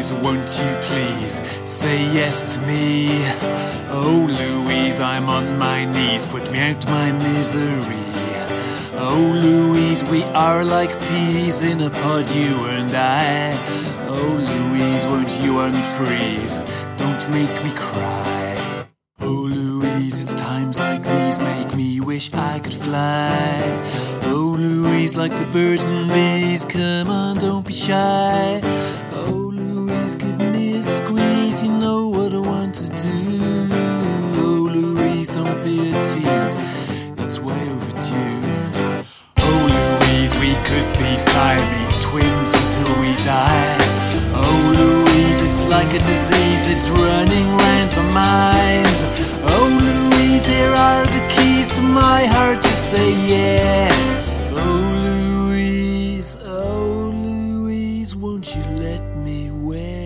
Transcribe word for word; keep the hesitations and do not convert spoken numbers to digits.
Louise, won't you please say yes to me? Oh, Louise, I'm on my knees, put me out my misery. Oh, Louise, we are like peas in a pod, you and I. Oh, Louise, won't you unfreeze? Don't make me cry. Oh, Louise, it's times like these make me wish I could fly. Oh, Louise, like the birds and bees, come on, don't be shy. Oh, Louise, give me a squeeze, you know what I want to do. Oh, Louise, don't be a tease, it's way overdue. We could be Siamese twins until we die. Oh, Louise, it's like a disease, it's running round my mind. Oh, Louise, here are the keys to my heart, just say yes. Oh, Louise, oh, Louise, won't you let me wed?